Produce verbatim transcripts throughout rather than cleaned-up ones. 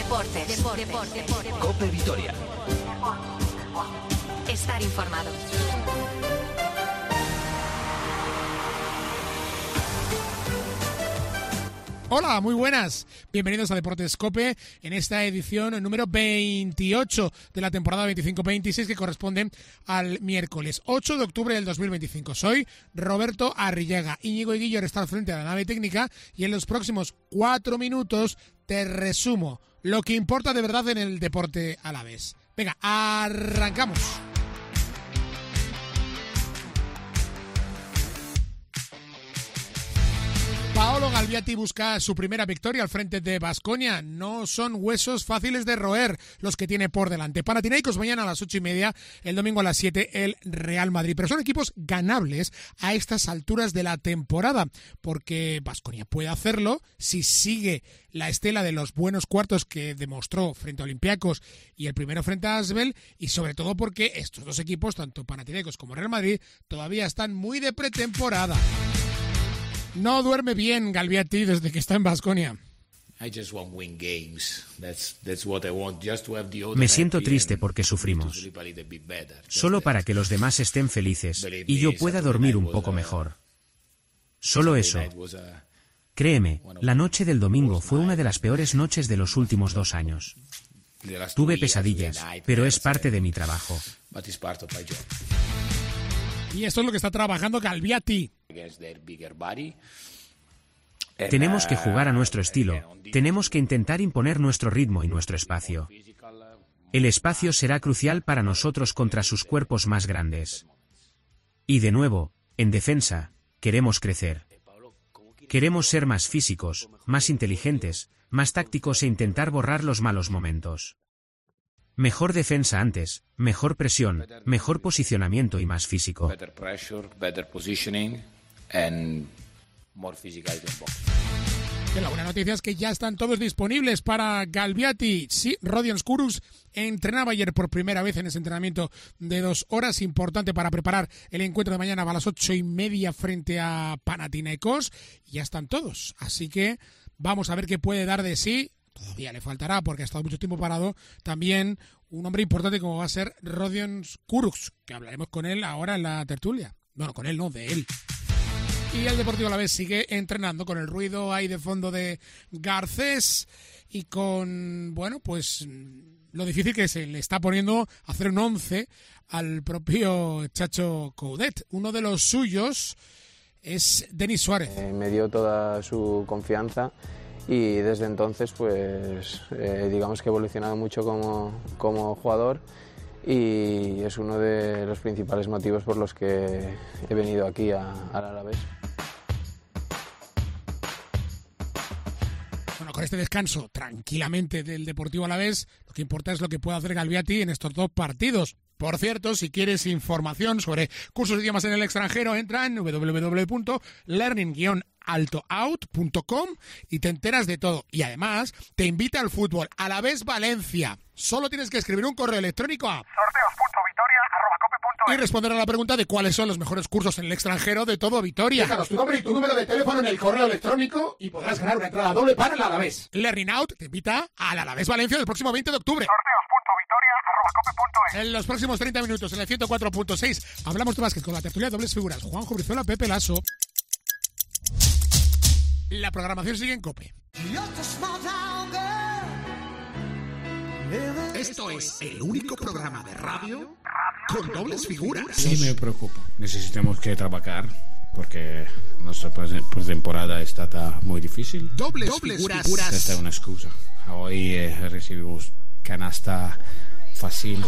Deportes. Deportes. Deportes. Deportes. COPE Vitoria. Estar informado. Hola, muy buenas. Bienvenidos a Deportes COPE en esta edición número veintiocho de la temporada veinticinco veintiséis que corresponde al miércoles ocho de octubre del dos mil veinticinco. Soy Roberto Arrillaga. Íñigo Eguillo está al frente de la nave técnica y en los próximos cuatro minutos te resumo lo que importa de verdad en el deporte alavés. Venga, arrancamos. Paolo Galbiati busca su primera victoria al frente de Baskonia. No son huesos fáciles de roer los que tiene por delante. Panathinaikos mañana a las ocho y media, el domingo a las siete el Real Madrid. Pero son equipos ganables a estas alturas de la temporada, porque Baskonia puede hacerlo si sigue la estela de los buenos cuartos que demostró frente a Olympiacos y el primero frente a Asvel, y sobre todo porque estos dos equipos, tanto Panathinaikos como Real Madrid, todavía están muy de pretemporada. No duerme bien Galbiati desde que está en Baskonia. Me siento triste porque sufrimos, solo para que los demás estén felices y yo pueda dormir un poco mejor. Solo eso. Créeme, la noche del domingo fue una de las peores noches de los últimos dos años. Tuve pesadillas, pero es parte de mi trabajo. Y esto es lo que está trabajando Galbiati. Tenemos que jugar a nuestro estilo, tenemos que intentar imponer nuestro ritmo y nuestro espacio. El espacio será crucial para nosotros contra sus cuerpos más grandes. Y de nuevo, en defensa, queremos crecer. Queremos ser más físicos, más inteligentes, más tácticos e intentar borrar los malos momentos. Mejor defensa antes, mejor presión, mejor posicionamiento y más físico. La buena noticia es que ya están todos disponibles para Galbiati. Sí, Rodion Kurucs entrenaba ayer por primera vez en ese entrenamiento de dos horas, importante para preparar el encuentro de mañana a las ocho y media frente a Panathinaikos. Y ya están todos, así que vamos a ver qué puede dar de sí. Todavía le faltará porque ha estado mucho tiempo parado. También un hombre importante como va a ser Rodion Kurucs, que hablaremos con él ahora en la tertulia. Bueno, con él no, de él. Y el Deportivo Alavés sigue entrenando con el ruido ahí de fondo de Garcés y con, bueno, pues lo difícil que se le está poniendo hacer un once al propio Chacho Coudet. Uno de los suyos es Denis Suárez. Eh, me dio toda su confianza. Y desde entonces, pues, eh, digamos que he evolucionado mucho como, como jugador y es uno de los principales motivos por los que he venido aquí a, al Alavés. Bueno, con este descanso tranquilamente del Deportivo Alavés, lo que importa es lo que pueda hacer Galbiati en estos dos partidos. Por cierto, si quieres información sobre cursos de idiomas en el extranjero, entra en w w w punto learning guion alto out punto com y te enteras de todo. Y además, te invita al fútbol Alavés Valencia. Solo tienes que escribir un correo electrónico a sorteos punto vitoria arroba cope punto es y responder a la pregunta de cuáles son los mejores cursos en el extranjero de todo Vitoria. Déjanos tu nombre y tu número de teléfono en el correo electrónico y podrás ganar una entrada doble para el Alavés. Learning Out te invita al Alavés Valencia del próximo veinte de octubre. sorteos punto vitoria arroba cope punto es En los próximos treinta minutos, en el ciento cuatro punto seis, hablamos de básquet con la tertulia de dobles figuras. Juanjo Brizuela, Pepe Lasso. La programación sigue en COPE. Esto es el único programa de radio con dobles figuras. Sí, me preocupa. Necesitamos que trabajar porque nuestra pretemporada está muy difícil. Dobles, dobles figuras. figuras. Esta es una excusa. Hoy eh, recibimos canasta fácil.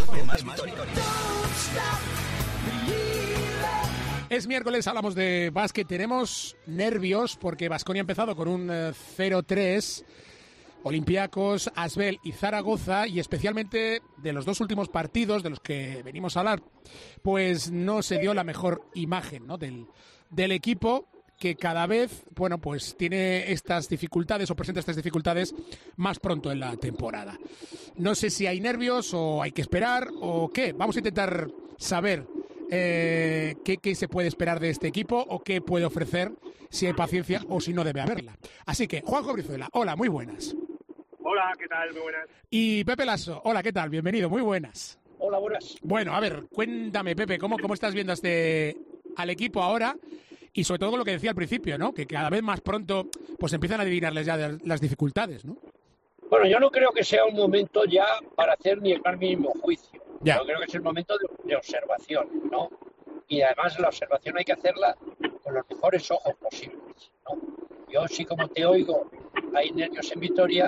Es miércoles, hablamos de básquet. Tenemos nervios porque Baskonia ha empezado con un eh, cero tres. Olympiacos, Asvel y Zaragoza, y especialmente de los dos últimos partidos de los que venimos a hablar, pues no se dio la mejor imagen, ¿no? del, del equipo, que cada vez, bueno, pues tiene estas dificultades o presenta estas dificultades más pronto en la temporada. No sé si hay nervios o hay que esperar o qué. Vamos a intentar saber eh, qué, qué se puede esperar de este equipo o qué puede ofrecer, si hay paciencia o si no debe haberla. Así que, Juanjo Brizuela, hola, muy buenas. Hola, ¿qué tal? Muy buenas. Y Pepe Lasso, hola, ¿qué tal? Bienvenido, muy buenas. Hola, buenas. Bueno, a ver, cuéntame, Pepe, ¿cómo, cómo estás viendo este al equipo ahora? Y sobre todo lo que decía al principio, ¿no? Que cada vez más pronto pues empiezan a adivinarles ya de las dificultades, ¿no? Bueno, yo no creo que sea un momento ya para hacer ni el más mínimo juicio. Ya. Yo creo que es el momento de, de observación, ¿no? Y además la observación hay que hacerla con los mejores ojos posibles, ¿no? Yo sí, como te oigo, hay nervios en Vitoria.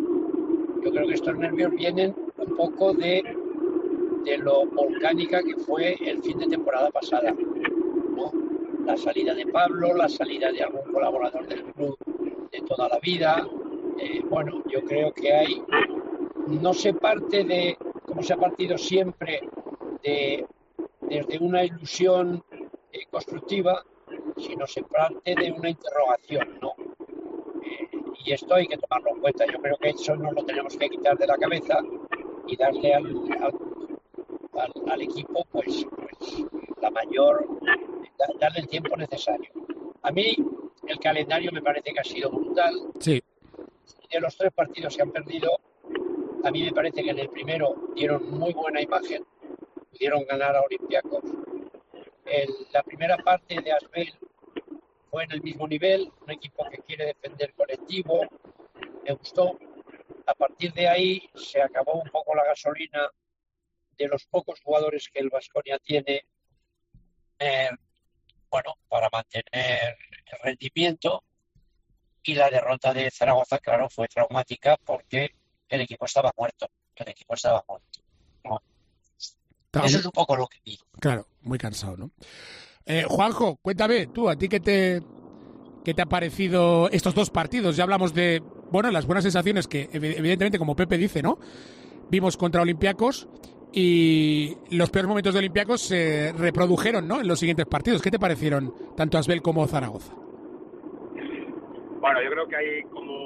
Yo creo que estos nervios vienen un poco de, de lo volcánica que fue el fin de temporada pasada, ¿no? La salida de Pablo, la salida de algún colaborador del club de toda la vida. Eh, bueno, yo creo que hay, no se parte de, como se ha partido siempre, de desde una ilusión eh, constructiva, sino se parte de una interrogación, ¿no? Eh, y esto hay que tomarlo en cuenta. Yo creo que eso no lo tenemos que quitar de la cabeza y darle al, al, al, al equipo pues, pues la mayor, darle el tiempo necesario. A mí el calendario me parece que ha sido brutal. Sí. De los tres partidos que han perdido, a mí me parece que en el primero dieron muy buena imagen, pudieron ganar a Olympiacos. El, la primera parte de Asbel fue en el mismo nivel, un equipo que quiere defender colectivo, me gustó. A partir de ahí se acabó un poco la gasolina de los pocos jugadores que el Baskonia tiene, eh, bueno, para mantener el rendimiento. Y la derrota de Zaragoza, claro, fue traumática porque el equipo estaba muerto. El equipo estaba muerto. ¿No? Estaba Eso muy... es un poco lo que vi. Claro, muy cansado, ¿no? Eh, Juanjo, cuéntame, tú, ¿a ti qué te, qué te ha parecido estos dos partidos? Ya hablamos de, bueno, las buenas sensaciones que, evidentemente, como Pepe dice, ¿no? Vimos contra Olympiacos y los peores momentos de Olympiacos se reprodujeron, ¿no? En los siguientes partidos. ¿Qué te parecieron tanto Asbel como Zaragoza? Bueno, yo creo que hay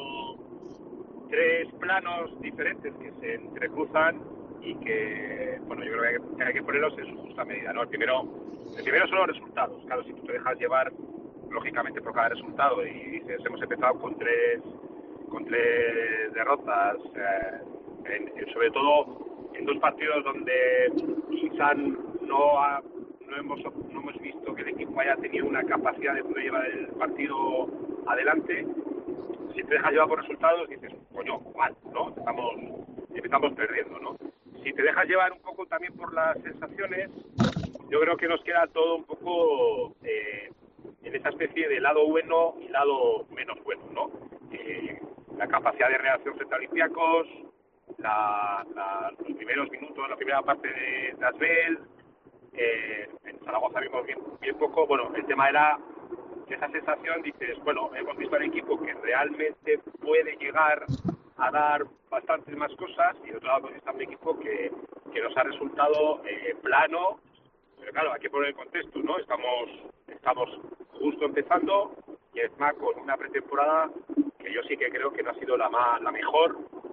como tres planos diferentes que se entrecruzan y que, bueno, yo creo que hay que, que, hay que ponerlos en su justa medida, ¿no? El primero, el primero son los resultados. Claro, si tú te dejas llevar, lógicamente, por cada resultado y dices, hemos empezado con tres, con tres derrotas, eh, en, en, sobre todo en dos partidos donde quizá no, ha, no, hemos, no hemos visto que el equipo haya tenido una capacidad de poder llevar el partido adelante. Si te dejas llevar por resultados, dices, coño, mal, ¿no? Estamos, empezamos perdiendo, ¿no? Si te dejas llevar un poco también por las sensaciones, yo creo que nos queda todo un poco eh, en esa especie de lado bueno y lado menos bueno, ¿no? Eh, la capacidad de reacción frente a Olympiacos, la, la, los primeros minutos, la primera parte de, de Asbel, eh, en Zaragoza vimos bien, bien poco. Bueno, el tema era esa sensación, dices, bueno, hemos visto al equipo que realmente puede llegar a dar bastantes más cosas y de otro lado está un equipo que, que nos ha resultado eh, plano, pero claro, hay que poner el contexto, ¿no? Estamos, estamos justo empezando y encima con una pretemporada que yo sí que creo que no ha sido la, más, la mejor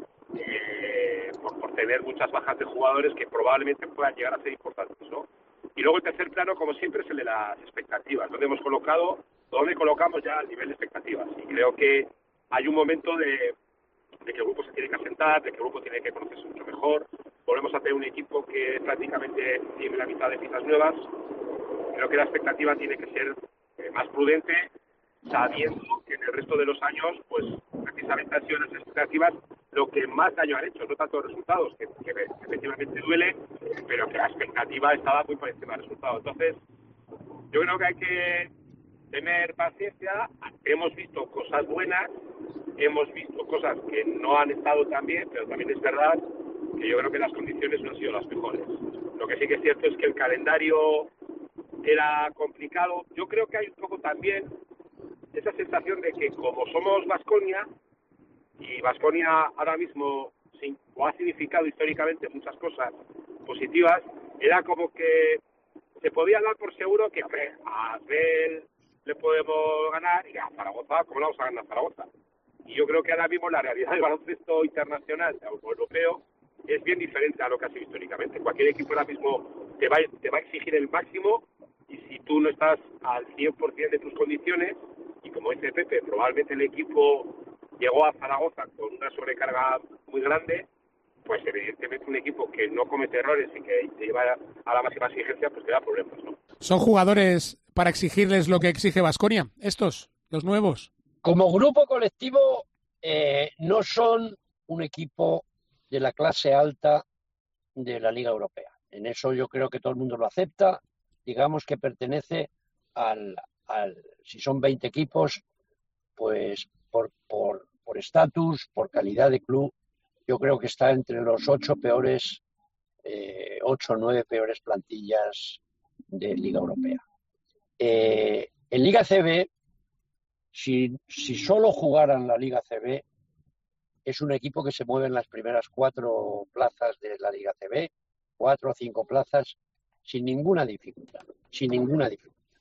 eh, por, por tener muchas bajas de jugadores que probablemente puedan llegar a ser importantes, ¿no? Y luego el tercer plano, como siempre, es el de las expectativas, donde hemos colocado donde colocamos ya el nivel de expectativas. Y creo que hay un momento de, de que el grupo se tiene que asentar, de que el grupo tiene que conocerse mucho mejor. Volvemos a tener un equipo que prácticamente tiene la mitad de piezas nuevas. Creo que la expectativa tiene que ser eh, más prudente, sabiendo que en el resto de los años, pues precisamente han sido las expectativas lo que más daño han hecho, no tanto los resultados, que, que efectivamente duele, pero que la expectativa estaba muy por encima del resultado. Entonces, yo creo que hay que tener paciencia. Hemos visto cosas buenas, hemos visto cosas que no han estado tan bien, pero también es verdad que yo creo que las condiciones no han sido las mejores. Lo que sí que es cierto es que el calendario era complicado. Yo creo que hay un poco también esa sensación de que como somos Baskonia, y Baskonia ahora mismo o ha significado históricamente muchas cosas positivas, era como que se podía dar por seguro que a Asbel le podemos ganar y a Zaragoza, ¿cómo le vamos a ganar a Zaragoza? Y yo creo que ahora mismo la realidad del baloncesto internacional o europeo es bien diferente a lo que ha sido históricamente. Cualquier equipo ahora mismo te va, te va a exigir el máximo y si tú no estás al cien por ciento de tus condiciones, y como dice Pepe, probablemente el equipo llegó a Zaragoza con una sobrecarga muy grande, pues evidentemente un equipo que no comete errores y que te lleva a la máxima exigencia, pues te da problemas, ¿no? ¿Son jugadores para exigirles lo que exige Baskonia, estos, los nuevos? Como grupo colectivo, eh, no son un equipo de la clase alta de la Liga Europea. En eso yo creo que todo el mundo lo acepta. Digamos que pertenece al, al si son veinte equipos, pues por por por estatus, por calidad de club, yo creo que está entre los ocho peores, eh, ocho o nueve peores plantillas de Liga Europea. Eh, en Liga C B, si, si solo jugaran la Liga C B, es un equipo que se mueve en las primeras cuatro plazas de la Liga C B, cuatro o cinco plazas, sin ninguna dificultad, sin ninguna dificultad.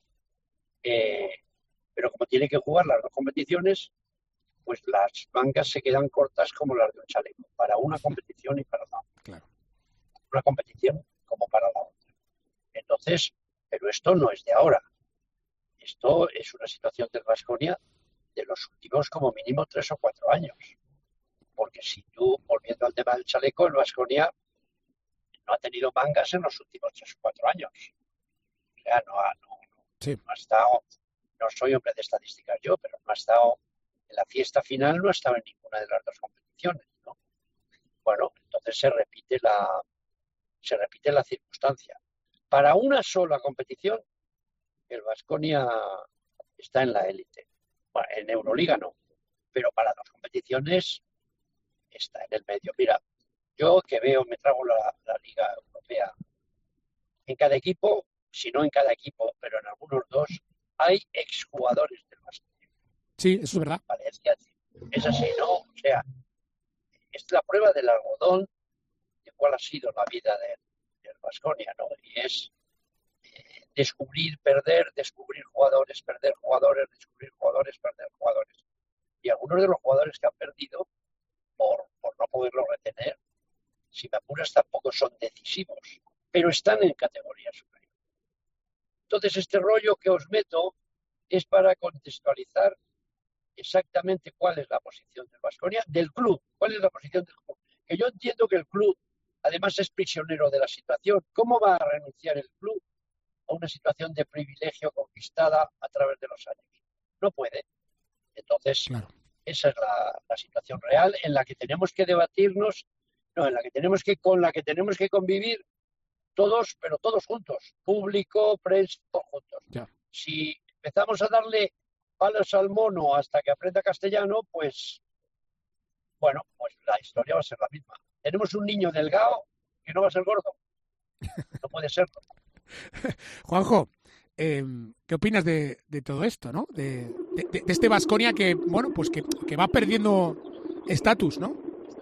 Eh, pero como tiene que jugar las dos competiciones, pues las mangas se quedan cortas como las de un chaleco, para una competición y para la otra. Claro. Una competición como para la otra. Entonces, pero esto no es de ahora. Esto es una situación del Baskonia de los últimos como mínimo tres o cuatro años. Porque si tú, volviendo al tema del chaleco, el Baskonia no ha tenido mangas en los últimos tres o cuatro años. O sea, no ha, no, sí. no ha estado, no soy hombre de estadísticas yo, pero no ha estado en la fiesta final, no ha estado en ninguna de las dos competiciones, ¿no? Bueno, entonces se repite la, se repite la circunstancia. Para una sola competición, el Baskonia está en la élite. Bueno, en Euroliga no, pero para dos competiciones está en el medio. Mira, yo que veo, me trago la, la Liga Europea, en cada equipo, si no en cada equipo, pero en algunos dos, hay exjugadores del Baskonia. Sí, eso es verdad. Valencia, es así, ¿no? O sea, es la prueba del algodón de cuál ha sido la vida del de Baskonia, ¿no? Y es eh, descubrir, perder, descubrir jugadores, perder jugadores, descubrir jugadores, perder jugadores. Y algunos de los jugadores que han perdido, por, por no poderlos retener, si me apuras, tampoco son decisivos, pero están en categoría superior. Entonces, este rollo que os meto es para contextualizar exactamente cuál es la posición del Baskonia, del club, cuál es la posición del club. Que yo entiendo que el club, además, es prisionero de la situación. ¿Cómo va a renunciar el club a una situación de privilegio conquistada a través de los años? No puede. Entonces, claro, esa es la, la situación real en la que tenemos que debatirnos, no, en la que tenemos que, con la que tenemos que convivir todos, pero todos juntos, público, prensa, todos juntos. Ya. Si empezamos a darle palos al mono hasta que aprenda castellano, pues, bueno, pues la historia va a ser la misma. Tenemos un niño delgado que no va a ser gordo. No puede serlo. Juanjo, eh, ¿qué opinas de, de todo esto, no? De, de, de este Baskonia que, bueno, pues que, que va perdiendo estatus, ¿no?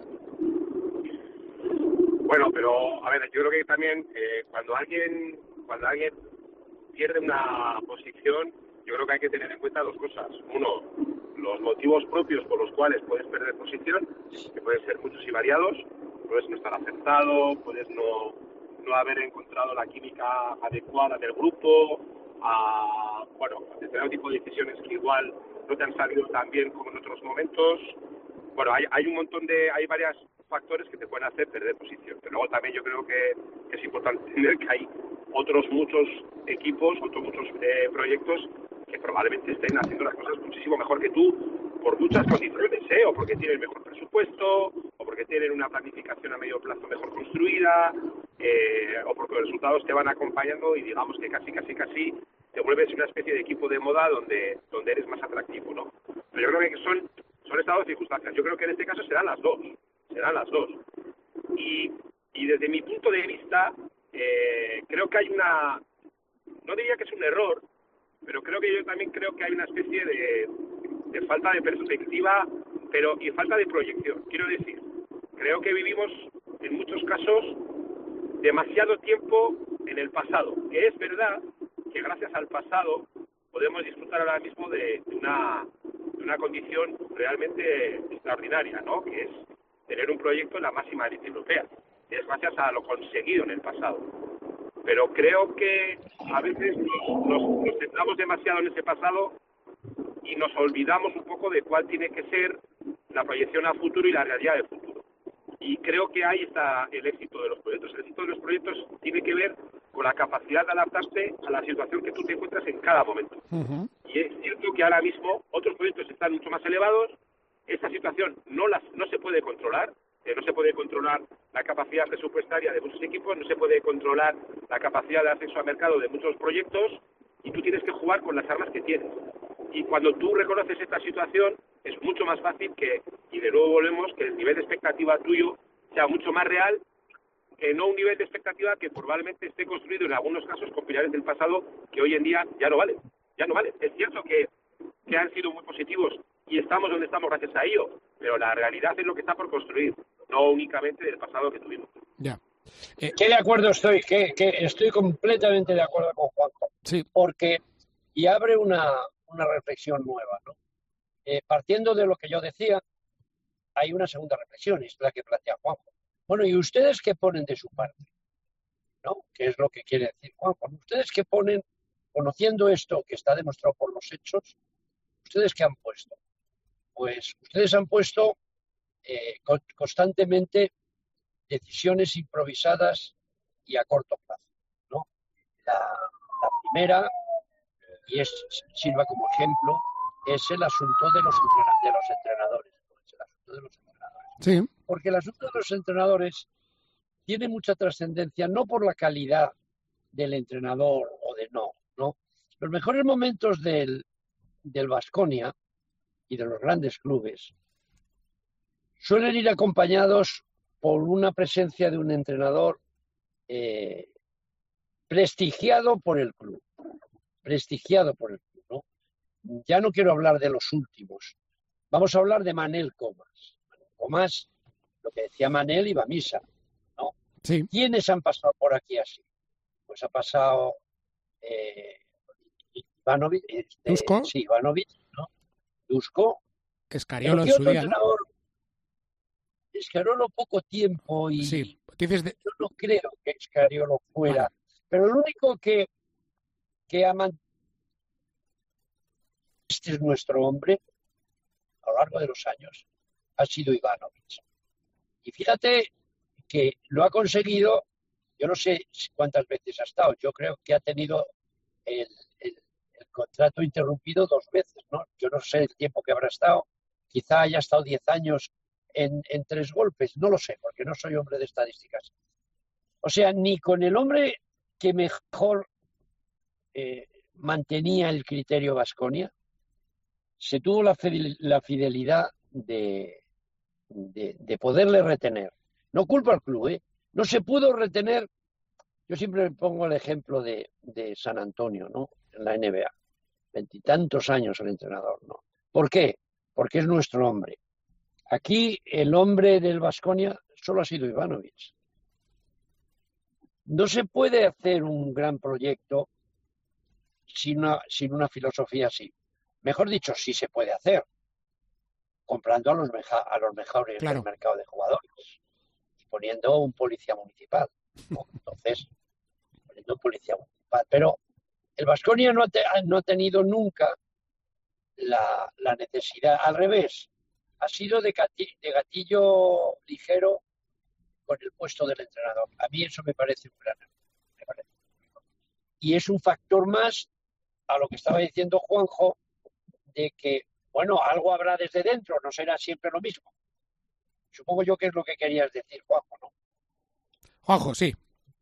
Bueno, pero, a ver, yo creo que también eh, cuando alguien cuando alguien pierde una posición, yo creo que hay que tener en cuenta dos cosas. Uno, los motivos propios por los cuales puedes perder posición, que pueden ser muchos y variados. Puedes no estar acertado, puedes no, no haber encontrado la química adecuada del grupo, a, bueno, determinado tipo de decisiones que igual no te han salido tan bien como en otros momentos. Bueno, hay, hay un montón de, hay varios factores que te pueden hacer perder posición. Pero luego también yo creo que, que es importante entender que hay otros muchos equipos, otros muchos eh, proyectos que probablemente estén haciendo las cosas muchísimo mejor que tú, por muchas condiciones, ¿eh? O porque tienen mejor presupuesto, o porque tienen una planificación a medio plazo mejor construida, eh, o porque los resultados te van acompañando y digamos que casi, casi, casi te vuelves una especie de equipo de moda donde, donde eres más atractivo, ¿no? Pero yo creo que son, son estados de circunstancias. Yo creo que en este caso serán las dos, serán las dos. Y, y desde mi punto de vista, eh, creo que hay una, no diría que es un error, pero creo que yo también creo que hay una especie de, de falta de perspectiva, pero y falta de proyección. Quiero decir, creo que vivimos en muchos casos demasiado tiempo en el pasado, que es verdad que gracias al pasado podemos disfrutar ahora mismo de, de, una, de una condición realmente extraordinaria, ¿no? Que es tener un proyecto en la máxima élite europea. Es gracias a lo conseguido en el pasado. Pero creo que a veces nos, nos, nos centramos demasiado en ese pasado y nos olvidamos un poco de cuál tiene que ser la proyección a futuro y la realidad del futuro. Y creo que ahí está el éxito de los proyectos. El éxito de los proyectos tiene que ver con la capacidad de adaptarte a la situación que tú te encuentras en cada momento. Uh-huh. Y es cierto que ahora mismo otros proyectos están mucho más elevados, esa situación no, las, no se puede controlar, eh, no se puede controlar la capacidad presupuestaria de muchos equipos, no se puede controlar la capacidad de acceso al mercado de muchos proyectos, y tú tienes que jugar con las armas que tienes. Y cuando tú reconoces esta situación, es mucho más fácil que, y de nuevo volvemos, que el nivel de expectativa tuyo sea mucho más real, que no un nivel de expectativa que probablemente esté construido en algunos casos con pilares del pasado que hoy en día ya no valen. Ya no valen. Es cierto que, que han sido muy positivos y estamos donde estamos gracias a ello, pero la realidad es lo que está por construir, no únicamente del pasado que tuvimos. Ya. Eh, ¿Qué de acuerdo estoy? Que, que estoy completamente de acuerdo con Juanjo. Sí. Porque, y abre una, una reflexión nueva, ¿no? Eh, partiendo de lo que yo decía, hay una segunda reflexión, y es la que plantea Juanjo. Bueno, ¿y ustedes qué ponen de su parte? ¿No? ¿Qué es lo que quiere decir Juanjo? ¿Ustedes qué ponen, conociendo esto que está demostrado por los hechos, ustedes qué han puesto? Pues ustedes han puesto eh, constantemente decisiones improvisadas y a corto plazo, ¿no? La, la primera, y es, sirva como ejemplo, es el asunto de los, de los entrenadores. ¿no? Es el asunto de los entrenadores. Sí. Porque el asunto de los entrenadores tiene mucha trascendencia, no por la calidad del entrenador o de no, ¿no? Los mejores momentos del del Baskonia y de los grandes clubes suelen ir acompañados por una presencia de un entrenador eh, prestigiado por el club, prestigiado por el club, ¿no? Ya no quiero hablar de los últimos, vamos a hablar de Manel Comas. Manel Comas, lo que decía Manel, iba a misa, ¿no? Sí. ¿Quiénes han pasado por aquí así? Pues ha pasado eh, Ivanovic, este, Dusko. Sí, Ivanovic, ¿no? Dusko. Escariolo en su día, ¿no? Escariolo poco tiempo y sí, dices de... yo no creo que Escariolo fuera. Vale. Pero el único que, que ha mantenido este es nuestro hombre a lo largo de los años ha sido Ivanovic. Y fíjate que lo ha conseguido, yo no sé cuántas veces ha estado, yo creo que ha tenido el, el, el contrato interrumpido dos veces, ¿no? Yo no sé el tiempo que habrá estado, quizá haya estado diez años en, en tres golpes, no lo sé, porque no soy hombre de estadísticas. O sea, ni con el hombre que mejor eh, mantenía el criterio Baskonia, se tuvo la, la fidelidad de, de, de poderle retener. No culpa al club, ¿eh? No se pudo retener. Yo siempre pongo el ejemplo de, de San Antonio, ¿no? En la N B A. Veintitantos años el entrenador, ¿no? ¿Por qué? Porque es nuestro hombre. Aquí el hombre del Baskonia solo ha sido Ivanovic. No se puede hacer un gran proyecto sin una, sin una filosofía así. Mejor dicho, sí se puede hacer, comprando a los, meja, a los mejores claro. del mercado de jugadores y poniendo un policía municipal, ¿no? Entonces, poniendo un policía municipal. Pero el Baskonia no, ha te, no ha tenido nunca la, la necesidad, al revés, ha sido de gatillo, de gatillo ligero con el puesto del entrenador. A mí eso me parece un gran error. Me parece. Y es un factor más a lo que estaba diciendo Juanjo, de que, bueno, algo habrá desde dentro, no será siempre lo mismo. Supongo yo que es lo que querías decir, Juanjo, ¿no? Juanjo, sí.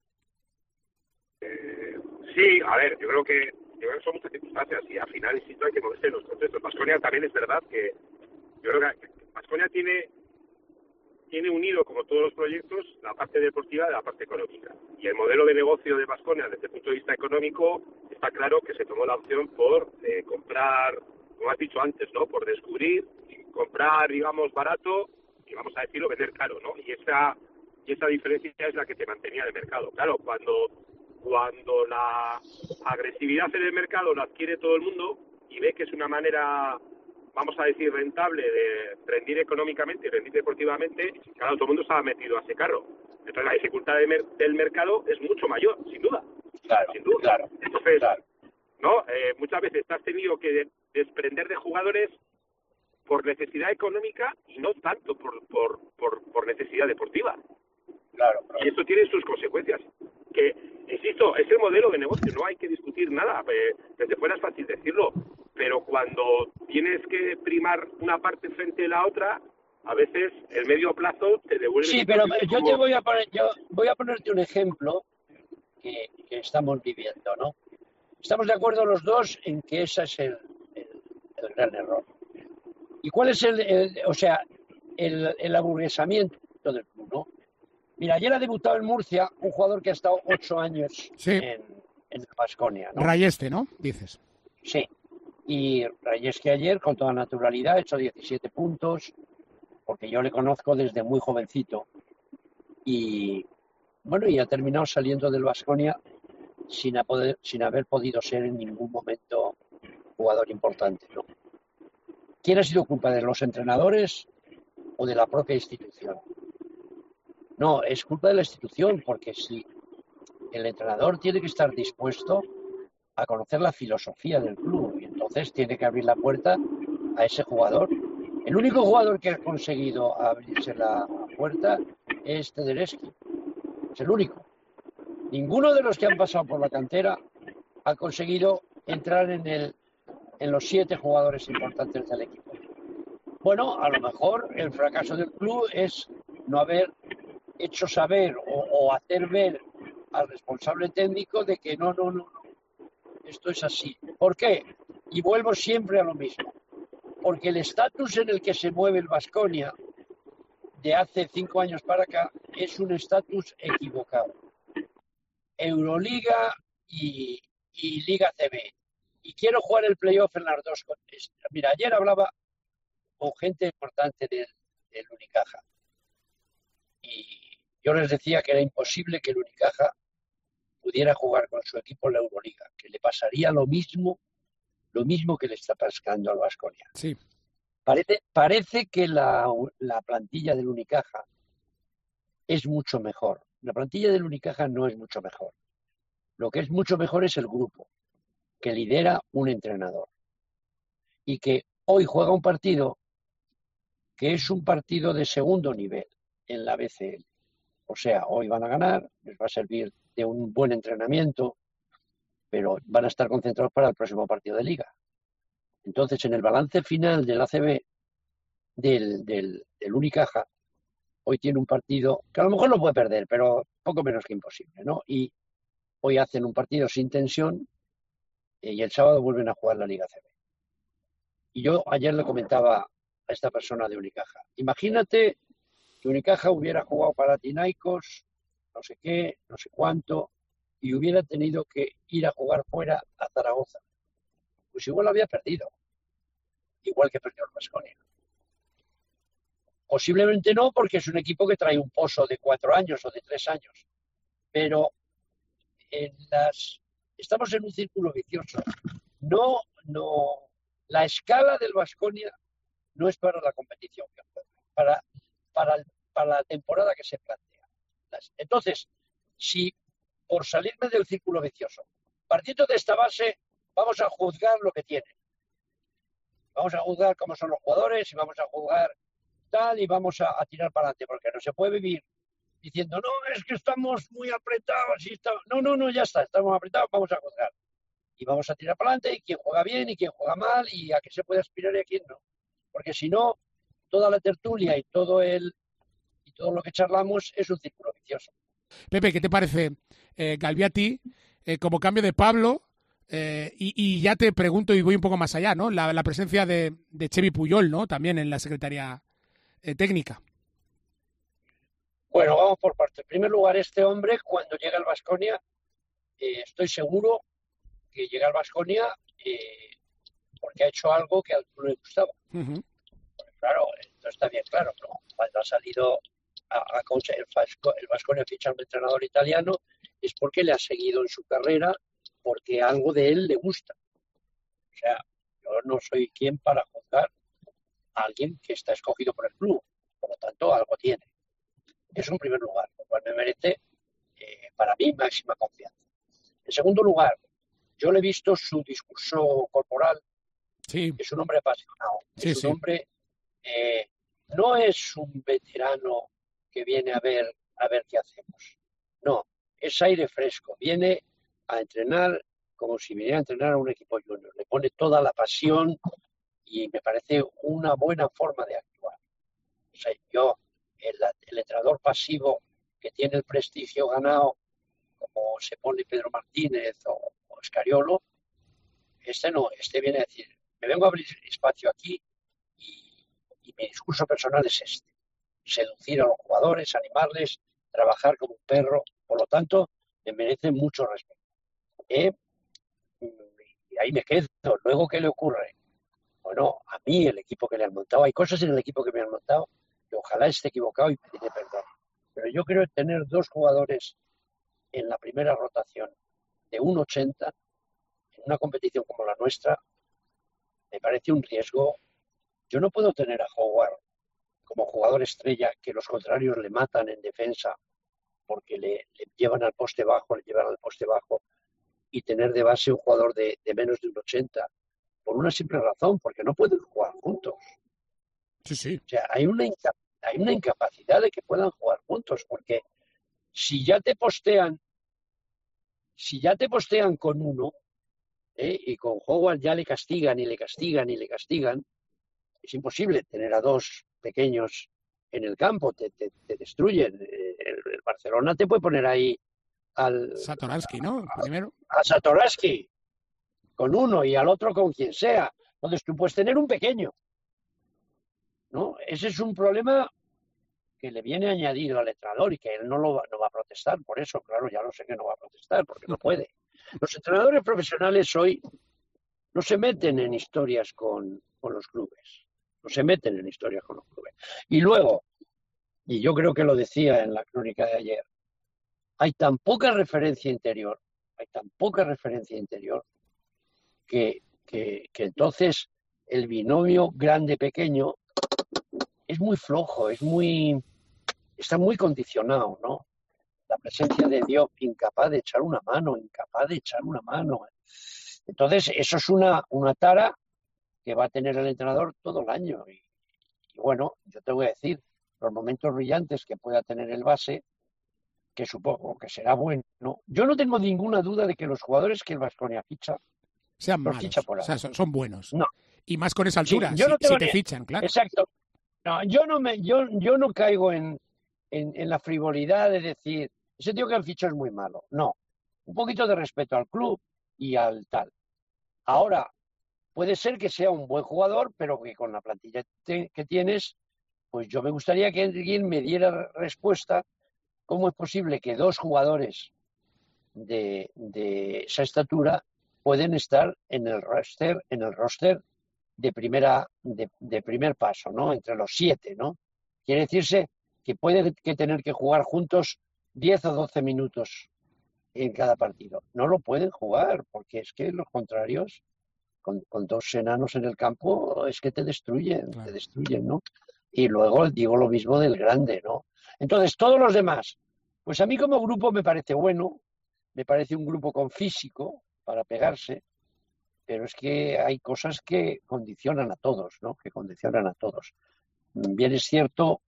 Eh, sí, a ver, yo creo que yo creo que son muchas circunstancias y al final, insisto, hay que moverse en los contextos. Baskonia también es verdad que yo creo que Baskonia tiene tiene unido, como todos los proyectos, la parte deportiva de la parte económica. Y el modelo de negocio de Baskonia, desde el punto de vista económico, está claro que se tomó la opción por eh, comprar, como has dicho antes, ¿no? Por descubrir, comprar, digamos, barato y, vamos a decirlo, vender caro, ¿no? Y esa, y esa diferencia es la que te mantenía en el mercado. Claro, cuando, cuando la agresividad en el mercado la adquiere todo el mundo y ve que es una manera, vamos a decir, rentable de rendir económicamente y rendir deportivamente, claro, todo el mundo estaba metido a ese carro. Entonces la dificultad de mer- del mercado es mucho mayor, sin duda. Claro, sin duda. Claro, Entonces, claro. ¿no? Eh, muchas veces te has tenido que desprender de jugadores por necesidad económica y no tanto por, por, por, por necesidad deportiva. Claro, claro. Y esto tiene sus consecuencias. Que, insisto, es el modelo de negocio, no hay que discutir nada. Eh, desde fuera es fácil decirlo, pero cuando tienes que primar una parte frente a la otra, a veces el medio plazo te devuelve. Sí, pero yo como... te voy a poner, yo voy a ponerte un ejemplo que, que estamos viviendo, ¿no? Estamos de acuerdo los dos en que ese es el, el, el gran error. ¿Y cuál es el, el o sea, el, el aburguesamiento del club, ¿no? Mira, ayer ha debutado en Murcia un jugador que ha estado ocho años sí. en, en el Baskonia, ¿no? Rayeste, ¿no? Dices. Sí. Y Rayeste ayer, con toda naturalidad, ha hecho diecisiete puntos, porque yo le conozco desde muy jovencito. Y, bueno, y ha terminado saliendo del Baskonia sin, a poder, sin haber podido ser en ningún momento jugador importante, ¿no? ¿Quién ha sido culpa de los entrenadores o de la propia institución? No, es culpa de la institución, porque si el entrenador tiene que estar dispuesto a conocer la filosofía del club y entonces tiene que abrir la puerta a ese jugador. El único jugador que ha conseguido abrirse la puerta es Tedeschi. Es el único. Ninguno de los que han pasado por la cantera ha conseguido entrar en, el, en los siete jugadores importantes del equipo. Bueno, a lo mejor el fracaso del club es no haber hecho saber o, o hacer ver al responsable técnico de que no, no, no, no, esto es así. ¿Por qué? Y vuelvo siempre a lo mismo. Porque el estatus en el que se mueve el Baskonia de hace cinco años para acá es un estatus equivocado. Euroliga y, y Liga C B. Y quiero jugar el playoff en las dos. Mira, ayer hablaba con gente importante del, del Unicaja. Y yo les decía que era imposible que el Unicaja pudiera jugar con su equipo en la Euroliga, que le pasaría lo mismo, lo mismo que le está pasando al Baskonia. Sí. Parece, parece que la, la plantilla del Unicaja es mucho mejor. La plantilla del Unicaja no es mucho mejor. Lo que es mucho mejor es el grupo, que lidera un entrenador. Y que hoy juega un partido que es un partido de segundo nivel en la B C L. O sea, hoy van a ganar, les va a servir de un buen entrenamiento, pero van a estar concentrados para el próximo partido de Liga. Entonces, en el balance final del A C B, del, del, del Unicaja, hoy tiene un partido que a lo mejor lo puede perder, pero poco menos que imposible, ¿no? Y hoy hacen un partido sin tensión y el sábado vuelven a jugar la Liga C B. Y yo ayer le comentaba a esta persona de Unicaja, imagínate que Unicaja hubiera jugado para Panathinaikos, no sé qué, no sé cuánto, y hubiera tenido que ir a jugar fuera a Zaragoza. Pues igual había perdido, igual que perdió el Baskonia. Posiblemente no, porque es un equipo que trae un pozo de cuatro años o de tres años, pero en las estamos en un círculo vicioso. No, no, la escala del Baskonia no es para la competición que juega, para, para, para la temporada que se plantea. Entonces, si por salirme del círculo vicioso, partiendo de esta base, vamos a juzgar lo que tienen. Vamos a juzgar cómo son los jugadores y vamos a juzgar tal y vamos a, a tirar para adelante, porque no se puede vivir diciendo, no, es que estamos muy apretados. Y estamos... No, no, no, ya está, estamos apretados, vamos a juzgar. Y vamos a tirar para adelante y quién juega bien y quién juega mal y a qué se puede aspirar y a quién no. Porque si no, toda la tertulia y todo el y todo lo que charlamos es un círculo vicioso. Pepe, ¿qué te parece eh, Galbiati eh, como cambio de Pablo? Eh, y, y ya te pregunto y voy un poco más allá, ¿no? La, la presencia de, de Xevi Puyol, ¿no? También en la Secretaría eh, Técnica. Bueno, vamos por partes. En primer lugar, este hombre, cuando llega al Baskonia, eh, estoy seguro que llega al Baskonia eh, porque ha hecho algo que al club le gustaba. Uh-huh. Claro, esto está bien claro, ¿no? Cuando ha salido a, a coach, el, el Baskonia ficha a un entrenador italiano, es porque le ha seguido en su carrera, porque algo de él le gusta. O sea, yo no soy quien para juzgar a alguien que está escogido por el club, por lo tanto, algo tiene. Eso en primer lugar, lo cual me merece, eh, para mí, máxima confianza. En segundo lugar, yo le he visto su discurso corporal. Sí. Es un hombre apasionado, sí, es un sí. hombre eh, no es un veterano que viene a ver, a ver qué hacemos. No, es aire fresco. Viene a entrenar como si viniera a entrenar a un equipo junior. Le pone toda la pasión y me parece una buena forma de actuar. O sea, yo, el, el entrenador pasivo que tiene el prestigio ganado, como se pone Pedro Martínez o, o Escariolo, este no, este viene a decir, me vengo a abrir espacio aquí y, y mi discurso personal es este, seducir a los jugadores, animarles, trabajar como un perro, por lo tanto, me merecen mucho respeto. ¿Eh? Y ahí me quedo. Luego, ¿qué le ocurre? Bueno, a mí, el equipo que le han montado, hay cosas en el equipo que me han montado que ojalá esté equivocado y pediré perdón. Pero yo creo que tener dos jugadores en la primera rotación de uno ochenta en una competición como la nuestra me parece un riesgo. Yo no puedo tener a Howard como jugador estrella que los contrarios le matan en defensa porque le, le llevan al poste bajo, le llevan al poste bajo y tener de base un jugador de, de menos de un ochenta por una simple razón, porque no pueden jugar juntos. Sí, sí. O sea, hay una, hay una incapacidad de que puedan jugar juntos, porque si ya te postean, si ya te postean con uno, ¿eh? Y con Howard ya le castigan y le castigan y le castigan, es imposible tener a dos pequeños en el campo, te, te, te destruyen. El, el Barcelona te puede poner ahí al Satoransky, ¿no? Primero. A, a Satoransky con uno y al otro con quien sea. Entonces tú puedes tener un pequeño, ¿no? Ese es un problema que le viene añadido al entrenador y que él no, lo va, no va a protestar por eso. Claro, ya lo sé que no va a protestar porque no puede. Los entrenadores profesionales hoy no se meten en historias con, con los clubes. No se meten en historias con los clubes. Y luego, y yo creo que lo decía en la crónica de ayer, hay tan poca referencia interior, hay tan poca referencia interior que, que, que entonces el binomio grande-pequeño es muy flojo, es muy, está muy condicionado, ¿no? La presencia de Dios, incapaz de echar una mano, incapaz de echar una mano. Entonces, eso es una, una tara que va a tener el entrenador todo el año. Y, y bueno, yo te voy a decir, los momentos brillantes que pueda tener el base, que supongo que será bueno. Yo no tengo ninguna duda de que los jugadores que el Baskonia ficha sean los malos, ficha por ahí. O sea, son, son buenos. No. Y más con esa altura, Sí, yo si, no tengo si te ni... fichan, claro. Exacto. No, yo no me, yo, yo no caigo en, en, en la frivolidad de decir, ese tío que han fichado es muy malo. No. Un poquito de respeto al club y al tal. Ahora, puede ser que sea un buen jugador, pero que con la plantilla te, que tienes, pues yo me gustaría que alguien me diera respuesta. ¿Cómo es posible que dos jugadores de, de esa estatura pueden estar en el roster, en el roster de primera, de, de primer paso, ¿no? Entre los siete, ¿no? Quiere decirse que pueden que tener que jugar juntos diez o doce minutos en cada partido. No lo pueden jugar, porque es que los contrarios, con, con dos enanos en el campo, es que te destruyen, claro. te destruyen, ¿no? Y luego digo lo mismo del grande, ¿no? Entonces, todos los demás, pues a mí como grupo me parece bueno, me parece un grupo con físico para pegarse, pero es que hay cosas que condicionan a todos, ¿no? Que condicionan a todos. Bien es cierto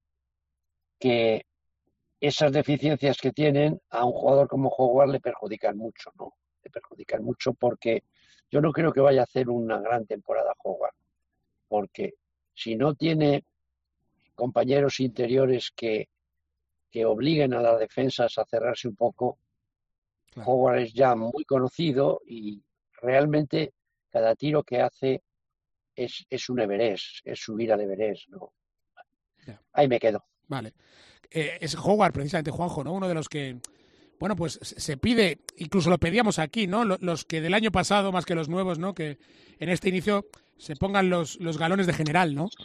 que esas deficiencias que tienen a un jugador como Howard le perjudican mucho, ¿no? Le perjudican mucho porque yo no creo que vaya a hacer una gran temporada Howard, porque si no tiene compañeros interiores que, que obliguen a las defensas a cerrarse un poco, claro. Howard es ya muy conocido y realmente cada tiro que hace es, es un Everest, es subir al Everest, ¿no? Yeah. Ahí me quedo. Vale. Eh, es Howard, precisamente, Juanjo, ¿no? Uno de los que, bueno, pues se pide, incluso lo pedíamos aquí, ¿no? Los que del año pasado, más que los nuevos, ¿no? Que en este inicio se pongan los, los galones de general, ¿no?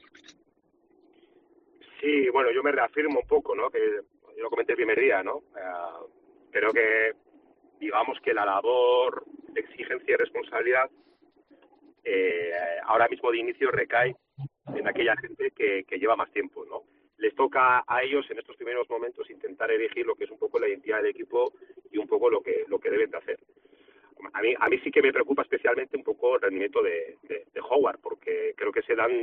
Sí, bueno, yo me reafirmo un poco, ¿no? Que yo lo comenté el primer día, ¿no? Uh, creo que, digamos que la labor de exigencia y responsabilidad eh, ahora mismo de inicio recae en aquella gente que, que lleva más tiempo, ¿no? Les toca a ellos en estos primeros momentos intentar elegir lo que es un poco la identidad del equipo y un poco lo que lo que deben de hacer. A mí, a mí sí que me preocupa especialmente un poco el rendimiento de, de, de Howard, porque creo que se dan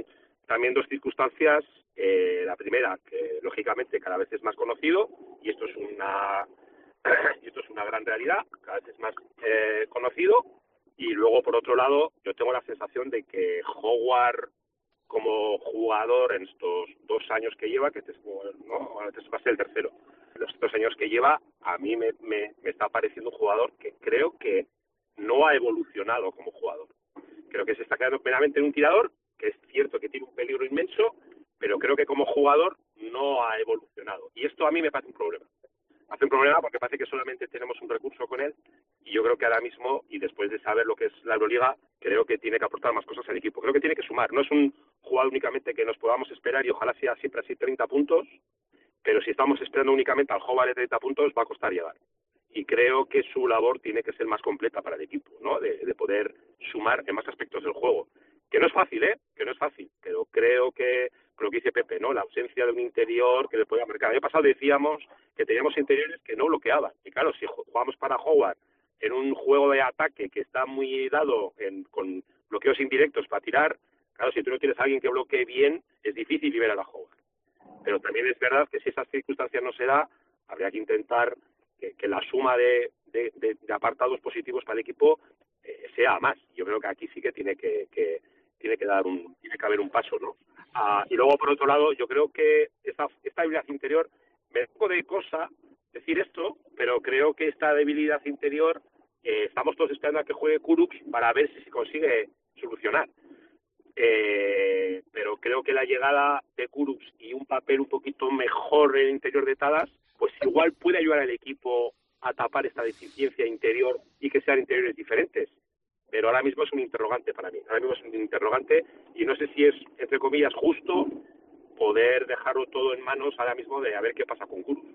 también dos circunstancias. Eh, la primera, que lógicamente cada vez es más conocido, y esto es una y esto es una gran realidad, cada vez es más eh, conocido. Y luego, por otro lado, yo tengo la sensación de que Howard, como jugador en estos dos años que lleva, que este, es, no, este va a ser el tercero, en los dos años que lleva, a mí me, me, me está pareciendo un jugador que creo que no ha evolucionado como jugador. Creo que se está quedando plenamente en un tirador, que es cierto que tiene un peligro inmenso, pero creo que como jugador no ha evolucionado. Y esto a mí me parece un problema. Hace un problema porque parece que solamente tenemos un recurso con él, y yo creo que ahora mismo, y después de saber lo que es la Euroliga, creo que tiene que aportar más cosas al equipo. Creo que tiene que sumar. No es un jugador únicamente que nos podamos esperar, y ojalá sea siempre así treinta puntos, pero si estamos esperando únicamente al Howard de treinta puntos, va a costar llegar. Y creo que su labor tiene que ser más completa para el equipo, ¿no? De, de poder sumar en más aspectos del juego. Que no es fácil, ¿eh? Que no es fácil. Pero creo que, lo que dice Pepe, ¿no? La ausencia de un interior que le pueda marcar. El año pasado decíamos que teníamos interiores que no bloqueaban. Y claro, si jugamos para Howard en un juego de ataque que está muy dado en, con bloqueos indirectos para tirar, claro, si tú no tienes a alguien que bloquee bien, es difícil liberar a Howard. Pero también es verdad que si esas circunstancias no se da, habría que intentar que, que la suma de, de, de, de apartados positivos para el equipo eh, sea más. Yo creo que aquí sí que tiene que, que tiene que dar un tiene que haber un paso, ¿no? Ah, y luego, por otro lado, yo creo que esta, esta debilidad interior, me da un poco de cosa decir esto, pero creo que esta debilidad interior eh, estamos todos esperando a que juegue Kurucs para ver si se consigue solucionar. Eh, pero creo que la llegada de Kurucs y un papel un poquito mejor en el interior de Tadas, pues igual puede ayudar al equipo a tapar esta deficiencia interior y que sean interiores diferentes. Pero ahora mismo es un interrogante para mí. Ahora mismo es un interrogante y no sé si es, entre comillas, justo poder dejarlo todo en manos ahora mismo de a ver qué pasa con Kurucs.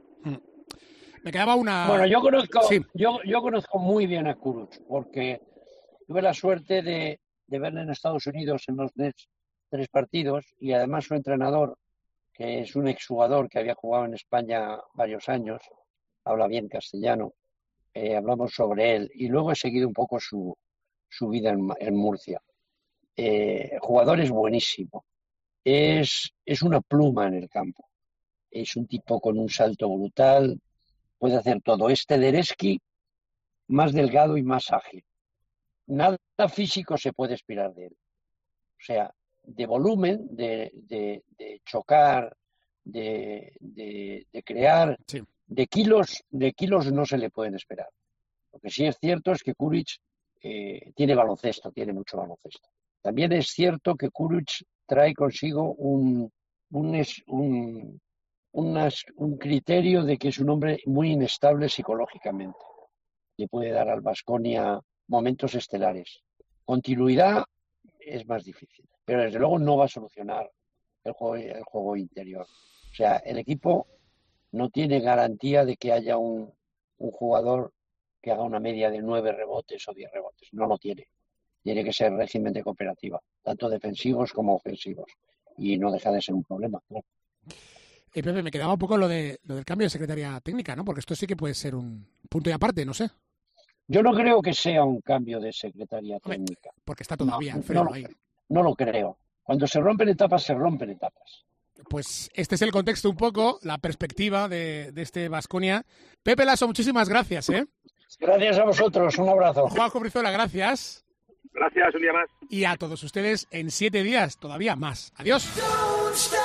Me quedaba una... Bueno, yo conozco, sí. yo, yo conozco muy bien a Kurucs, porque tuve la suerte de, de verle en Estados Unidos en los Nets tres partidos, y además su entrenador, que es un exjugador que había jugado en España varios años, habla bien castellano, eh, hablamos sobre él, y luego he seguido un poco su, su vida en, en Murcia. Eh, jugador es buenísimo, es, es una pluma en el campo, es un tipo con un salto brutal, puede hacer todo. Es Tedereschi más delgado y más ágil. Nada físico se puede esperar de él. O sea, de volumen, de, de, de chocar, de, de, de crear, sí. de kilos, de kilos no se le pueden esperar. Lo que sí es cierto es que Kurucs eh, tiene baloncesto, tiene mucho baloncesto. También es cierto que Kurucs trae consigo un, un, un Unas, un criterio de que es un hombre muy inestable psicológicamente. Le puede dar al Baskonia momentos estelares. Continuidad es más difícil, pero desde luego no va a solucionar el juego, el juego interior. O sea, el equipo no tiene garantía de que haya un, un jugador que haga una media de nueve rebotes o diez rebotes. No lo tiene. Tiene que ser régimen de cooperativa, tanto defensivos como ofensivos. Y no deja de ser un problema, claro. Eh, Pepe, me quedaba un poco lo de lo del cambio de secretaria técnica, ¿no? Porque esto sí que puede ser un punto y aparte, no sé. Yo no creo que sea un cambio de secretaria Hombre, técnica. porque está todavía no, Alfredo no, ahí. No lo creo. Cuando se rompen etapas, se rompen etapas. Pues este es el contexto un poco, la perspectiva de, de este Baskonia. Pepe Lasso, muchísimas gracias, ¿eh? Gracias a vosotros, un abrazo. Juanjo Brizuela, gracias. Gracias, un día más. Y a todos ustedes en siete días, todavía más. Adiós.